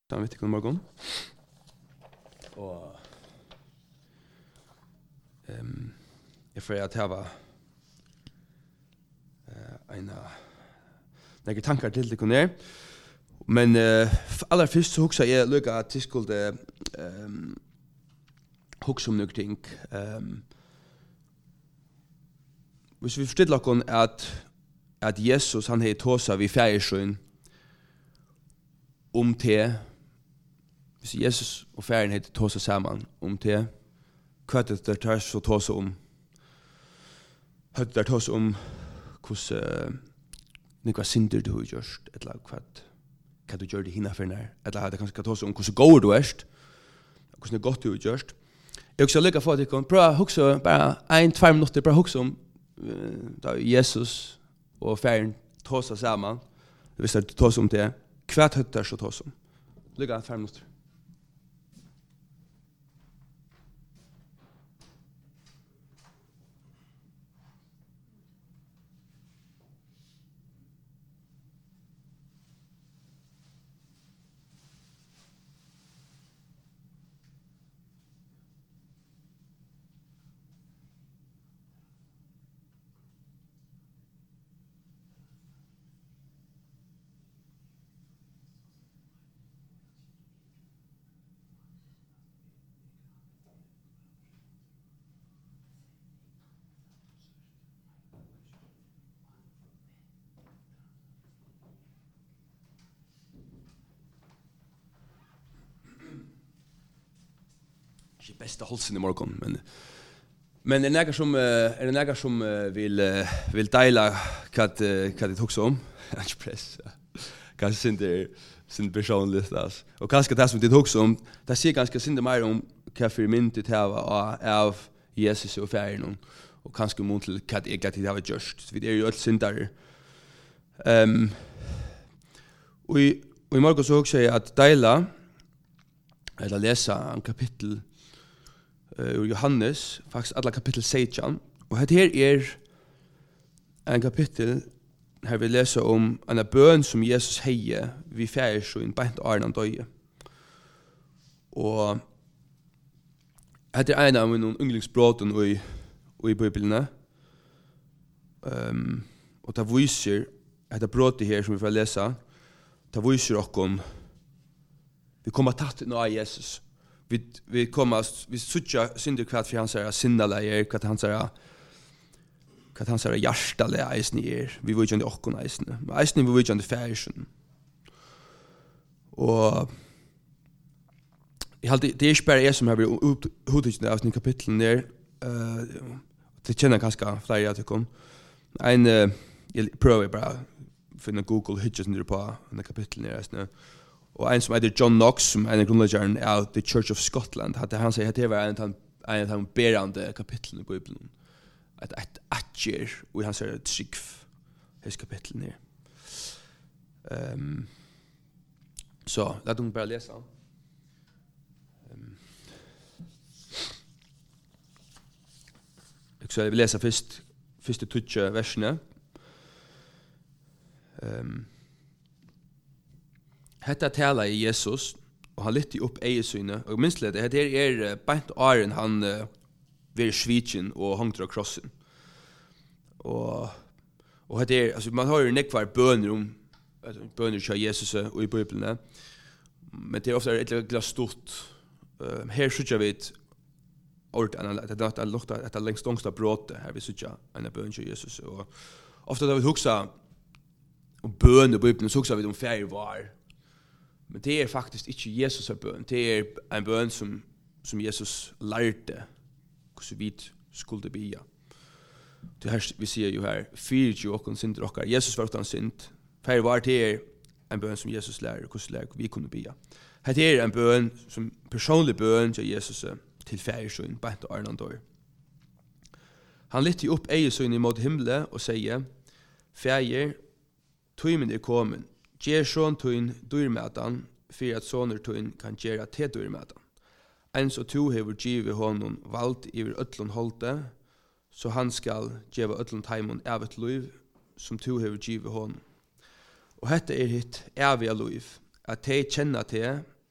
Dan vet ikke om morgen. Og jeg får at jeg var några tankar til det kunne. Men aller først så husker jeg lykke at jeg skulle huske om noen ting. Hvis vi forstiller oss at Jesus han har tåsa vid færesjøen om te, hvis Jesus og færen har tåsa sammen om te, hva det tar så tåsa om? Hva det tåsa om hvordan några synder du har gjort, eller hva du gjør det hinna for nær, eller hva det kanskje tåsa om hvordan går du erst, hvordan det godt du har gjort. Jeg også lykke for at jeg kan prøve å huske bare 1-2 minutter, bare huske om da Jesus og færen tåsa sammen, hvis det tåsa om det, hva høtter så tåsa om? Lykke 5 minutter. Ikke bästa hållsen i morgon, men det några som vill dela vad det också om. Inte press. Kanske sin personligt alltså. Och kanske det som det också om, det ser ganska synd mer om kaffe myntet här av Jesus och färgen och kanske mot till vad det har gjort. Vi är ju allt syndare. Och i morgon så också att dela eller läsa en kapitel ur Johannes, faktisk alla kapitel 16. Og her en kapitel her vi leser om en bøn som Jesus heier vi færesjøen bænt Arnan døye. Og det en av mine yndlingsbråten i Bibelene. Og det viser det bråtet her som vi får lese, det viser okkom vi kommer tatt nå av Jesus. Vi sucha synder kvart för hans är sinnalejer, kvart hans är hjärtale eisen vi vill ju inte okon eisen. Men eisen vi vill ju inte färgen. Och det är inte bara jag som har blivit uthutigt av sin kapitlen där. Det känner ganska flera att det kom. Jag prövar bara finna Google hitches ner på den kapitlen där. Og en som heter John Knox, som en grundleggeren av The Church of Scotland, han sier at det var en av de berande kapitlene i Bibelen. Et atjer, og han sier et skikv, hans kapitlen her. Så, la dem bare lese. Så jeg vil lese første 20 versene. Hetta tala i Jesus, og han lytte opp eiesynet, og minst det, dette bænt åren han var svitjen og hongter av krossen. Og dette altså man har jo nekvar bøner til Jesus og i Bibelene, men det ofte et glas stort. Her sykja vi et ord, det er lengst ångsta bråte, her vi sykja en bøn til Jesus. Og ofte da vi huksa om bøn i Bibelen, så huksa vi om færre var. Men det faktisk ikke Jesus bøn. Det en bøn som Jesus lærte hvordan vi skulle be. Det her vi sier jo her, 4 åkken synder okkar. Jesus var utan synd. Færre var det en bøn som Jesus lærer, hvordan vi kunne be. Det en bøn, som personlig bøn til Jesus til færesøyn, bænt og Arnandor. Han lytte opp eiesøyn imot himmelen og sier, Fæger, tøymen kommen, Gjer sån tøyn dyrmætan, for at sånner tøyn kan gjøre til dyrmætan. Ens og to hever givet honom valgt iver øtlund holde, så han skal gjeve øtlund taimon av et liv, som to hever givet honom. Og hette hitt evige liv, at de kjenner til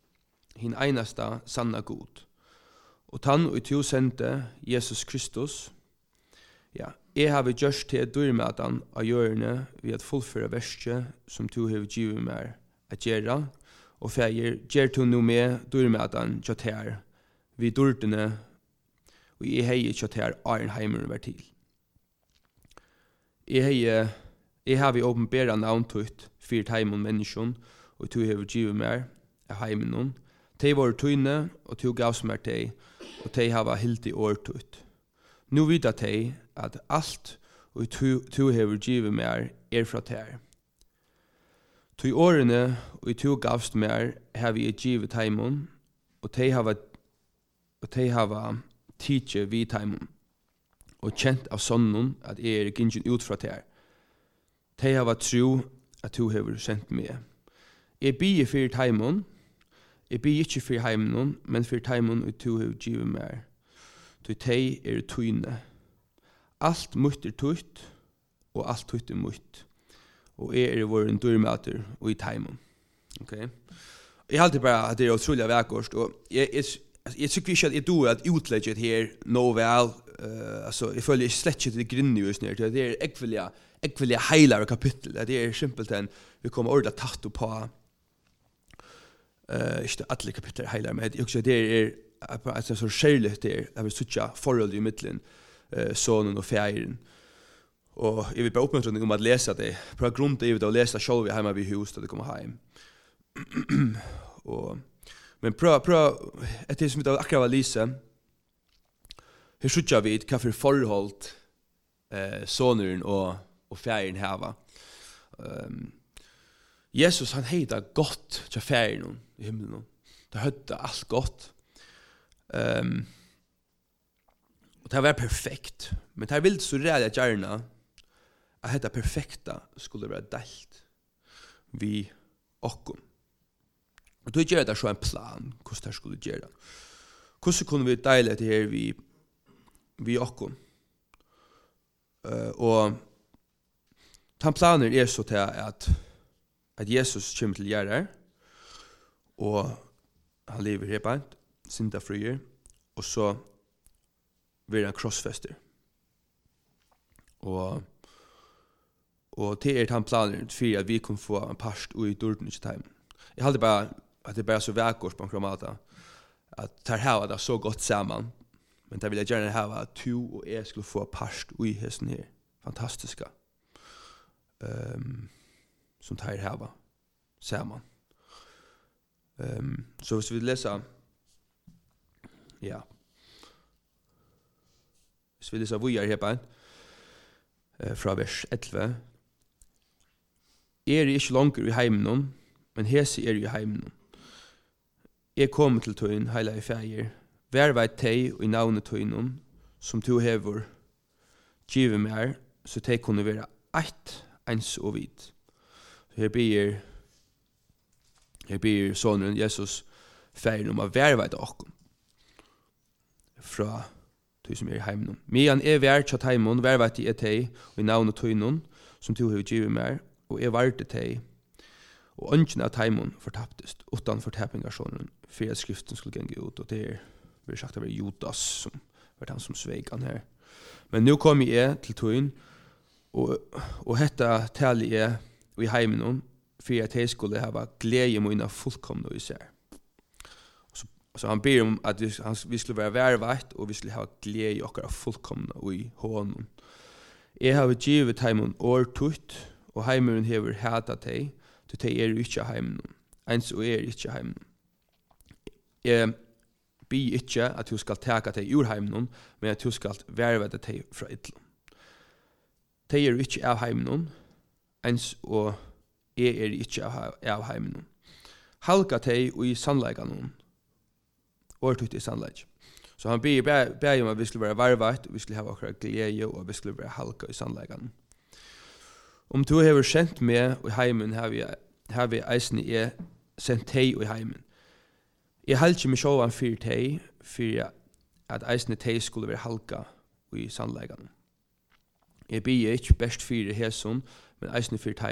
hin einasta sanna god. Og tann og to sendte Jesus Kristus, ja, jeg har gjørst til dyrmatan av hjørne ved at fullføre verset som to har givet meg at gjøre, og feir, gjer to nu med dyrmatan kjøtter, vi dyrtene, og jeg hei kjøtter Arnheimer var til. Jeg har vi åpenbæra navntøyt for teimon menneskjon, og to har givet meg av heimenon. Tei var tøyne, og to gavs meg tei, og tei hava hildi årtøyt. Nu vita tei at alt, og to har givet meg fra tei. Tøy årene, og to gavst meg, har vi givet teimon, og tei hava tidje vi teimon, og kjent av sonnen at jeg er gingen ut fra tei. Tei hava tro at to har sendt meg. Jeg bier for teimon, jeg bier ikke for heimenon, men for teimon og to har givet meg. Tøy tei er tøyne. Alt mutt er tøyt, og alt tøyt er mutt. Og jeg er vår dyrmater og i teimon. Okay? Jeg halte bare at det er utrolig vekkort, og jeg tykker ikke at jeg doer at utlegget her nå vel. Jeg føler jeg slett ikke til grinne just nere. Det er ekvelige heilare kapittel. Det er simpelthen, vi kommer ordet tatt på, ikke alle kapitler heilare, men det er så skjerlig der, jeg vil sutja forhold i middelen, sonen og fjæren. Og jeg vil bare oppmuntre om at lese det. Prøv grunn til å lese selv hjemme ved hus da det kommer hjem. Men prøv, etter som vi akkurat var lise, her sutja vi hva for forhold soneren og fjæren hava. Jesus han heita godt til fjæren i himmelen. Det høyde alt godt. Og det var perfekt. Men det ville så ræde gjerne at dette perfekta skulle være delt vi okkom. Og då gjør det så en plan hvordan det skulle gjøre. Hvordan kunne vi dele det her vi okkom? Og den planen er så til at Jesus kommer til gjerder, og han lever her bant, synda frier, og så blir han krossfester. Og til han planer for at vi kunne få en parst ui dården i time. Jeg hadde bare at det bare så vekkort på en kramata at det her var så godt sammen, men det vil jeg gjerne ha at to og jeg skulle få parst ui hesten her. Fantastiska. Som det her var sammen. Så hvis vi leser hvis vi leser vujar her på fra vers 11. Er ikke langer i heimen, men hese er i heimen. Jeg kommer til tøyen, heila i feir. Vær veit teg og i navnet tøyen, som to hever givet mer, så teg kunne være ett, ens og vid. Her blir sonen Jesus feir om å vær veit okkom fra tøy som er i heimen. Mian er vær tja teimon, vær veit i teg og i navnet tøyen, som to hever givet mer, og er varte teg, og ønsken av teimon fortaptest, utan fortappingasjonen, for at skriften skulle genge ut, og det blir sagt at det var Judas som var han som sveik han her. Men nu kom jeg til tøyen, og hetta tali jeg i heimen, for at jeg skulle hava glede mine fullkomne i seg. Så han ber om at vi skulle være værveit, og vi skulle hava glede i okkara fullkomne i hånden. Jeg har givet teimon årtutt, og heimeren hever hata teg, til teg er ikke heimen. Eins og er ikke heimen. Jeg bi ikke at du skal teka teg ur heimen, men at du skal vervede teg fra ytlen. Teg er ikke av heimen, eins og er ikke av heimen. Halka teg og i sannleikene, årtutt i sannleik. Så han ber om at vi skulle være varveit, og vi skulle ha akkurat glede, og vi skulle være halka i sannleikene. Om du har sendt meg i heimen, har vi eisen jeg sendt teg i heimen. Jeg halte ikke meg sjåvan for teg, for at eisen teg skulle være halka i sannleikene. Jeg bier ikke best for heson, men eisen for teimen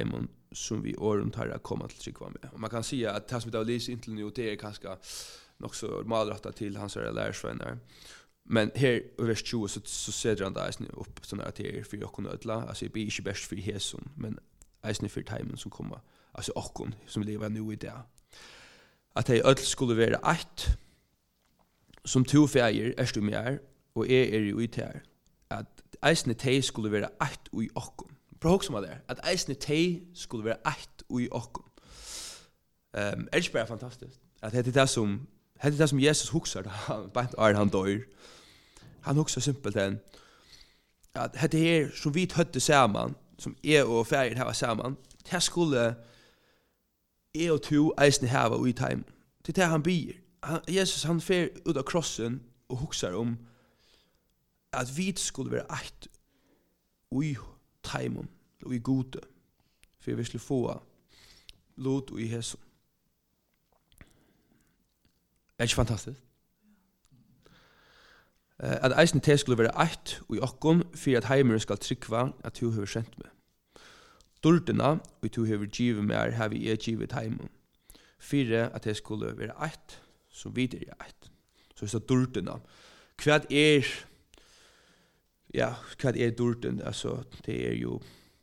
som vi åren tar att komma till tryggva med. Och man kan säga att det som vi har lyst in till nu, det är ganska nog så malrätta till hans lärsvänner. Men här i vers 20 så sätter han det upp sådana här till för jag kunde ödla. Alltså det blir inte bäst för Jesun, men eisne för timen som kommer. Alltså okon som lever nu i det. At de öll skulle være ett, som to fægir du mer, og jo i ter. At eisne te skulle være ett ui okon. Prøv også med det. At eisne te skulle være ett ui okon. Ikke bare fantastisk. At det er det som Jesus husker da han dør. Han husker simpelthen at det her som vi høtte sammen, som og fægir hava sammen, det skulle og to eisne hava ui time. Det er det han bier. Jesus han fer ut av krossen og husker om at vi skulle være ett ui time, ui gode, for vi skulle få lot ui Jesus. Er ikke fantastisk? At eisen te skulle være ett ui okkon, for at heimeren skal trykva at du har sendt meg. Dordena, og du har givet meg, har vi givet heimen. Fire, at det skulle være ett, som videre er ett. Så hvis det er dordena. Hva er dorden? Altså, det er jo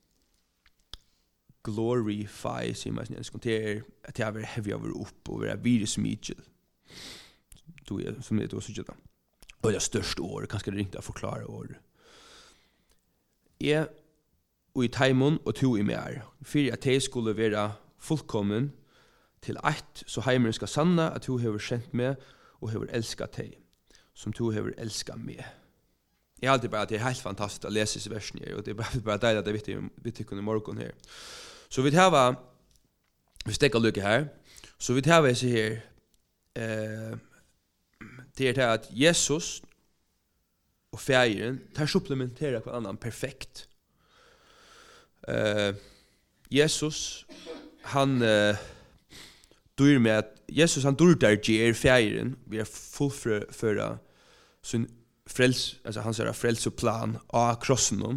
glorify, sier man svensk. Det er at jeg vil heve over opp og være virusmidjel. Som det er også ikke da. Og det er største år, kanskje det ringte å forklare år. Og i taimon og to i mer, for at de skulle være fullkommen til ett, så heimeren skal sanna at du har kjent med og har elsket deg, som du har elsket med. Jeg har alltid bare at det er helt fantastisk å lese disse versene her, og det er bare deilig at det er vittig i morgen her. Så vi tar vi stekker lykke her, så vi tar vi her, det er det at Jesus og fægeren tar supplementerer hver annan perfekt. Jesus han dur med at Jesus han dur der ger fægeren vi er fullføra sin frels, altså hans frelseplan av krossen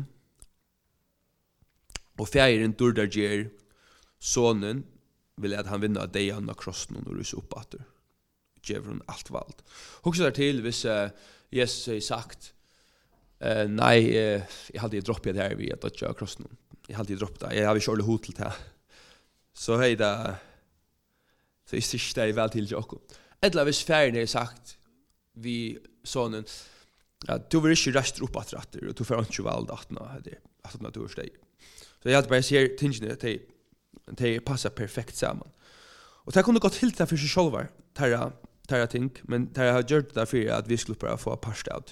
og fægeren dur der ger sonen vil at han vinner deg av krossen og rus opp atter gjever hun alt valgt. Hoksa der til hvis Jesus har sagt nei, jeg hadde droppet det her ved at dødja av krossen. Jeg hadde droppet det. Jeg hadde ikke ordentlig hod til det. Så hei det så jeg synes det er vel til Joko. Eller hvis ferien har sagt vi sonen at du vil ikke rest opp at ratter og du får ikke valgt at du er steg. Så jeg hadde bare sier tingene at de passer perfekt sammen. Og det kunne gått helt for seg selv tæra ting, men tæra har gjort det for at vi skulle bare få parstad.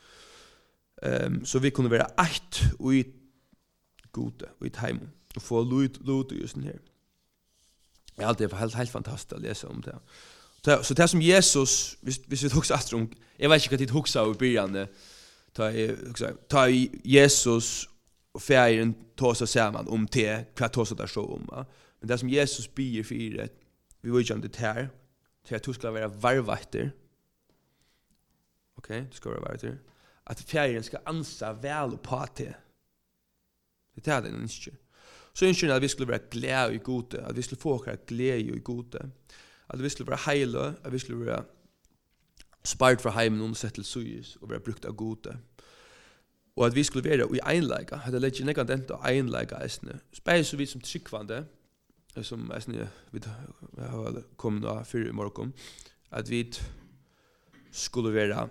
Så vi kunne være ett og i gode og i time og få lot i sånn her. Det er alltid helt fantastisk å lese om det. Så det som Jesus, hvis vi tog seg om, jeg vet ikke hva de tog seg i begynnelsen, ta Jesus og fægeren tog seg sammen om det, hva tog seg der så om. Men det som Jesus byr for vi vil ikke om det her, til at du skal være varvetter. Ok, du skal være varvetter. At fægeren skal ansa vel på det. Det er det den ønsker. Så ønsker han at vi skulle være glede i gode, at vi skulle få akkurat glede i gode, at vi skulle være heile, at vi skulle være spart fra heimen og sett til suyes og være brukt av gode. Og at vi skulle være i einleika, at det legger nekant enda einleika eisne. Spær så vi som tryggvande, som eisne vi har kommet av før i morgen, at vi skulle være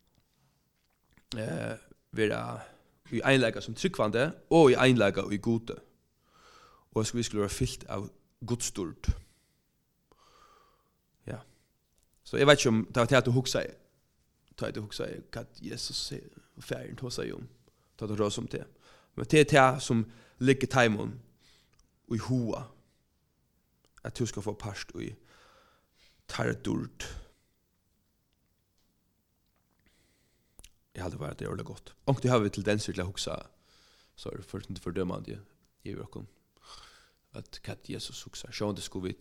i einleika som tryggvande og i einleika og i gode. Og vi skulle være fyllt av godstort. Ja. Så jeg vet ikke om det var til at du huksa hva Jesus og færen tog seg om. Det var råd som det. Men det er det som ligger timon og i hoa. At du skal få parst og i tardort. Jeg hadde vært det ordentlig godt. Og det har vi tendenser til å huksa så er det for ikke fordømmende i verken. At hva Jesus huksa. Så om det skulle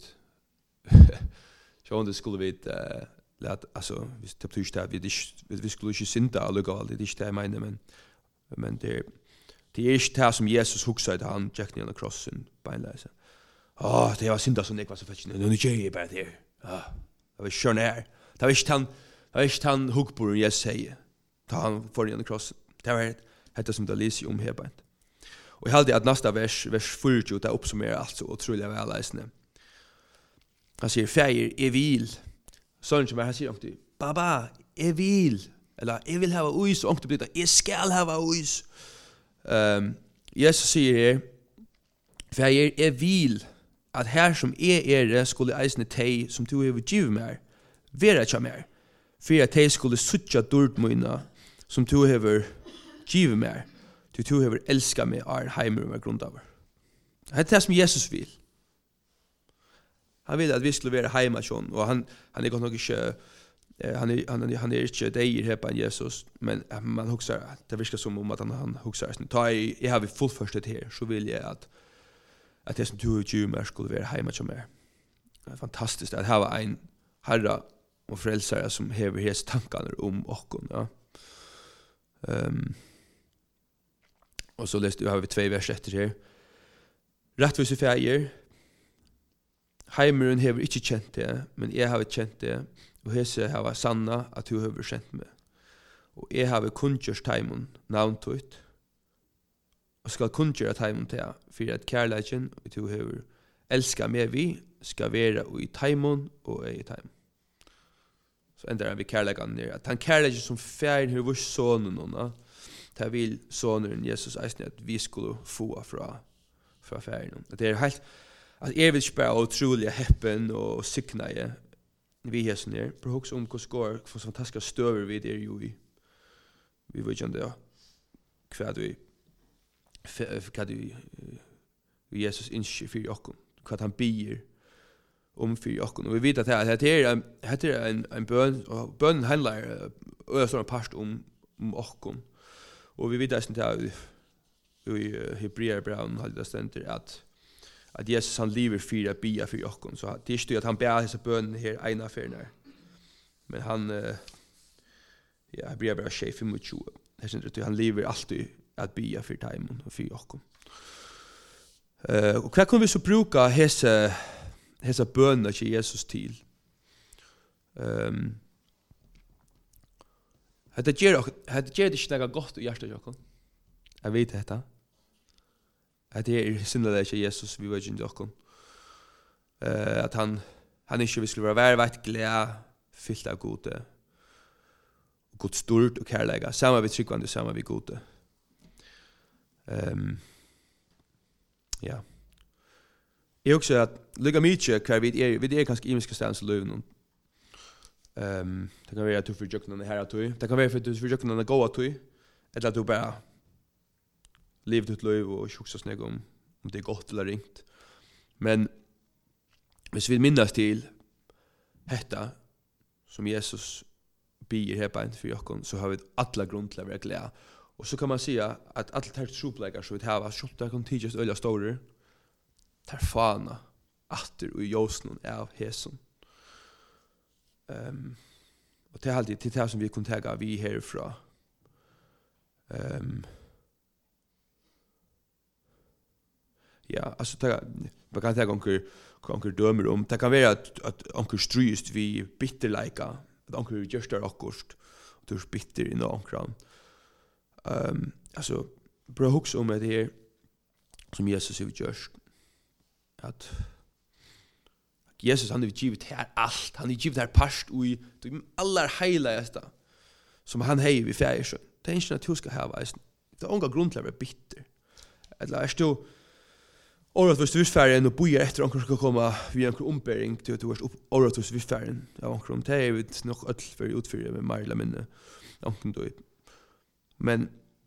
vi altså, hvis det betyr det, vi skulle ikke synda allugavall, det er ikke det jeg mener, men det er ikke det som Jesus huksa da han gikk ned av krossen beinleise. det var synda som nekva så fett. Nu gör jag bara det. Det var kör ner. Det var inte han huggboren jag säger. Ta han för den kross. Det var det som det lyser om här bara. Och jag hade att nästa vers 40 där uppsummerar allt så otroligt väl läsne. Han säger fäjer är vil. Sån som han säger också. Baba, är vil. Eller jag vill ha is och det jag skall ha is. Jesus säger fäjer är vil att här som är skulle eisne tei som du har givet mig vera tja mer. För att tei skulle suttja dårt mina som du har givet mig. Du har älskat mig är heimer med grund av. Det är det som Jesus vill. Han vill att vi skulle vara hemma sjön och han är gott nog inte han är inte deir här på Jesus men man huxar det verkar som om att han huxar sen ta jag har vi fullförstet här så vill jag att det som du och Jumer skulle vara hemma som är. Det är fantastiskt att ha en herre och frälsare som hever hans tankar om oss. Ja. Och så har vi 2 vers efter här. Rättvise fäger. Heimeren hever ikke kjent det, men jeg har kjent det, og hese har sanna at du har kjent meg. Og jeg har kunngjørst heimon navntøyt, og skal kunngjøre heimon til, for at kærleikken og du har elsket meg vi, skal være i heimon og i heimon. Så ender vi kærleikken nere, at han kærleikken som færen har vårt sonen noen, det vil sonen Jesus eisne at vi skulle få fra færen. Det er helt att är vill spela otroligt heppen och sikna ju vi här så ner på också om hur skor för fantastiska stöver vi där ju vi vet ju ändå kvad vi Jesus inskär för oss vad han ber om för oss och vi vet att det är en bön och bön handlar över past om oss och vi vet att det i Hebreerbrevet hade det stått att Jesus han lever för att bia för oss. Så det är inte att han ber dessa bönen här ena affären. Men han Hebreerbrevet 6:25. Det är inte att han lever alltid att bia för timon och för oss. Och vad kan vi så bruka dessa böner till Jesus till? Det ger det inte något gott i hjärtat, Jakob. Jag vet detta. Att det är synnerligt Jesus vi vet inte också. Att han inte skulle vara väldigt glad, fyllt av gode. God stort och kärlega. Samma vi tryggvande, samma vi gode. Ja. Jag också att lycka mycket kvar vid är ganska imiska stans löven. Det kan vara att du försöker någon här att du. Det kan vara för att du försöker någon gå att du. Eller att du bara livet ditt liv och sjuka snägg om det är gott eller ringt. Men hvis vi minnas till detta som Jesus ber här på en för oss så har vi alla grund till att vara glada. Och så kan man säga att allt här tropläggar så vi har skott där kan tidigt öliga stora tar fana åter och josnon av häson. Och det är alltid till det som vi kan ta vi härifrån. Ja, alltså man kan ta onkel dömer om. Det kan vara att onkel stryst vi bitterlika, att onkel just är akkurst. Du är bitter i någon. Alltså bra hooks om det här som Jesus har gjort. Att Jesus han har givit här allt. Han har givit här past i de allra heligaste som han har i färgen. Det är inte att du ska ha varit. Det är onkel grund till att vara bitter. Eller är det Året var färgen och bojar efter att ska komma via en ombering till att du var året var färgen. Ja, om det är det nog öll för utfyra med Marla minne. Men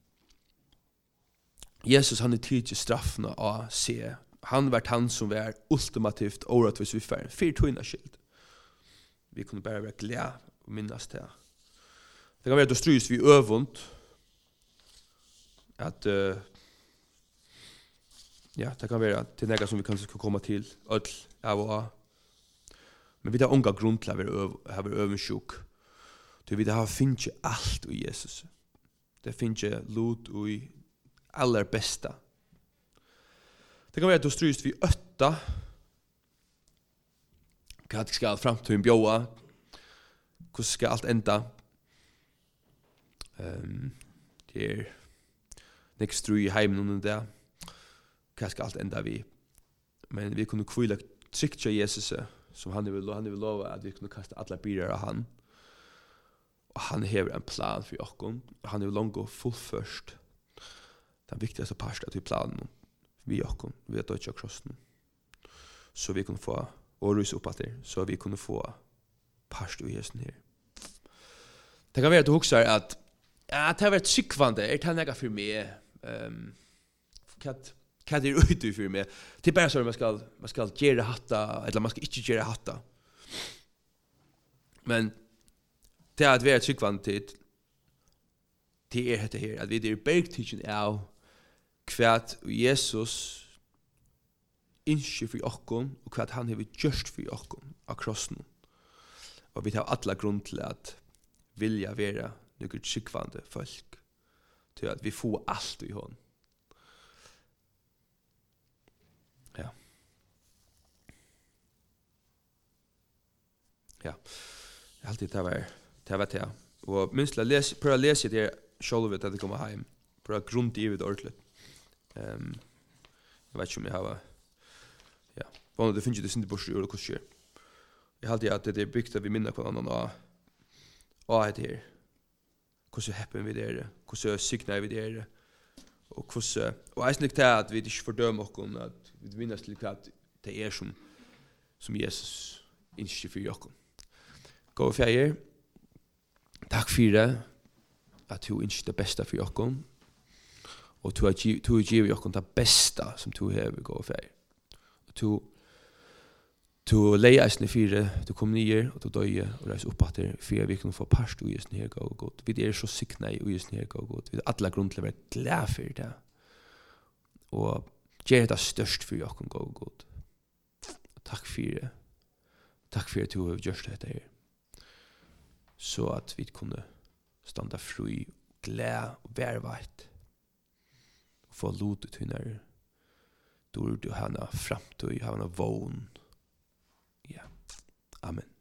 Jesus han är tydligt straffna av se. Han var han som var ultimativt året var färgen. 4 tunna skild. Vi kunde bara vara glada och minnas det. Det kan vara att du strys vid övont. Att ja, det kan vara till något som vi kanske ska komma till öll av och av. Men vi har unga grund till att vara övensjuk. Vi har finnt allt i Jesus. Det finns lot i allra bästa. Det kan vara att du stryst vid 8 Hva skal framtiden bjóa? Hvordan skal alt enda? Det nek stru i heimen under det. Hva skal alt enda vi? Men vi kunne kvila trygt til Jesus som han vil lova at vi kunne kasta alla byrar av han. Og han hever en plan for oss. Og han vil langt fullførst den viktigaste parten til planen vi oss, vi er dødja krossen. Så vi kunne få århus opp etter, så vi kunne få parst i hesten her. Det kan være at du husker at det har vært sykvande, det nega for meg, hva det ute for meg. Det er bare så man skal gjøre hatta, eller man skal ikke gjøre hatta. Men det at vi er sykvande tid, det dette her, at vi er bergtidsen av hva Jesus innskjer for okkon, og hva han har gjort for okkon av krossen. Og vi har alla grunn til at vilja være noen sykvande folk, til at vi får alt i hånd. Ja. Ja. Alltid det var det. Og minst prøv å lese det selv at det kommer hjem. Prøv å grunnt i det ordentlig. Jeg vet ikke om jeg har ja, vanlig det finnes det sinde borste og kurser. Jeg halte at det bygd at vi minner på en annan og det her. Hvordan heppen vi det, hvordan sykner vi det, og hvordan, og jeg slik til at vi ikke fordømer oss, at vi minnes til hva det er som Jesus innskjer for oss. Gå og fjeier. Takk for det, at du innskjer det beste for oss, og du har givet oss det beste som du har gå og fjeier. Du leier eisne fire, du kom nyer, og du døye, og reis opp at det, for vi kan få parst og gjøre her gå og godt. Vi er så sikna i å gjøre her gå og godt. Vi er alle grunn til å være glad for det. Og gjør det størst for oss gå og godt. Takk for det. Takk for at du har gjort dette her. Så at vi kunne standa fri, glad og værveit. Og få lodet til når du har en framtid, har en vån. Ja. Amen.